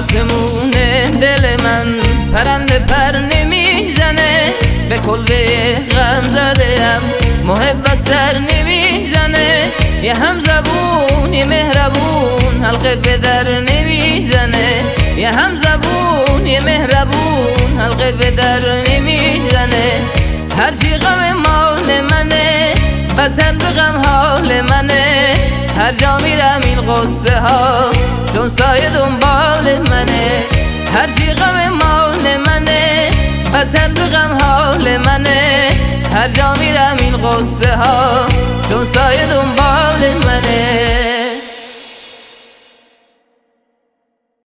آسمون دل من پرنده پر نمیزنه، به کلبه غم زده‌ام محبت سر نمیزنه. یه هم زبون یه مهربون حلقه به در نمیزنه، یه هم زبون یه مهربون حلقه به در نمیزنه. هرچی غم مال منه بدتر ز غم حال منه، هر جا میرم این قصه ها چون سایه دنبال منه. هرچی غم مال منه بدتر ز غم حال منه، هر جا میرم این قصه ها